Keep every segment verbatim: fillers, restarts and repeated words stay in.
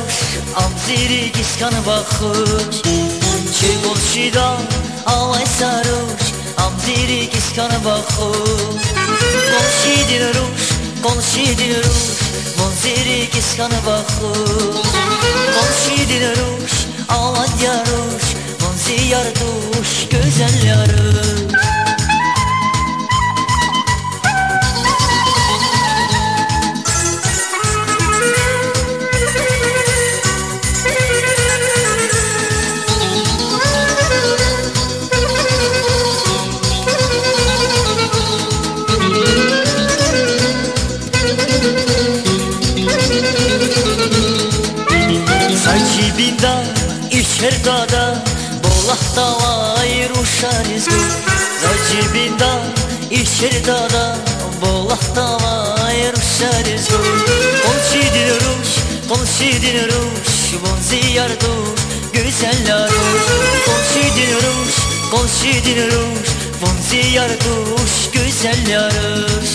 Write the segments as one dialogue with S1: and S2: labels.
S1: ruş, amziri kıskanı bakış. Çekol şida, alay sarhoş, amziri kıskanı bakış. Konşidin ruş, konşidin ruş, monziri kıskanı bakış. Konşidin ruş, alay yaruş, monzi yarduş, güzel yarış. Binda içer dada bolakta vay ruşarız bu. Zacibinda içer dada bolakta vay ruşarız bu. Konşidin ruş, konşidin ruş, bonzi yarduş, güzel ruş. Konşidin ruş, konşidin ruş, bonzi yarduş, güzel yarış.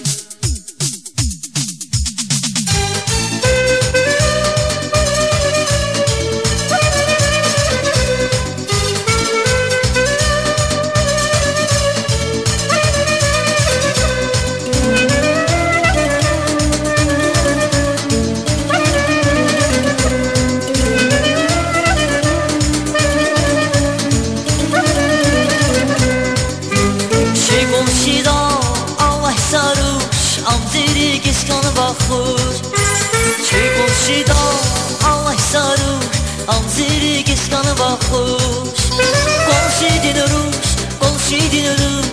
S1: Amziri kıskanı bakır. Çekol şida, alay sarhoş, amziri kıskanı bakır. Konşidin ruş, konşidin ruş,